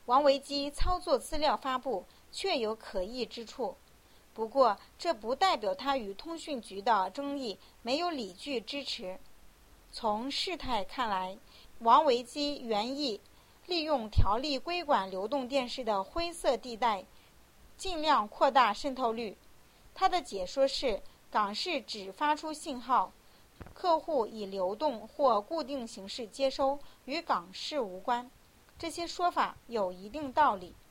王维基操作资料发布确有可疑之处，不过这不代表他与通讯局的争议没有理据支持。从事态看来，王维基原意利用条例规管流动电视的灰色地带，尽量扩大渗透率。他的解说是港视只发出信号，客户以流动或固定形式接收，与港视无关。这些说法有一定道理。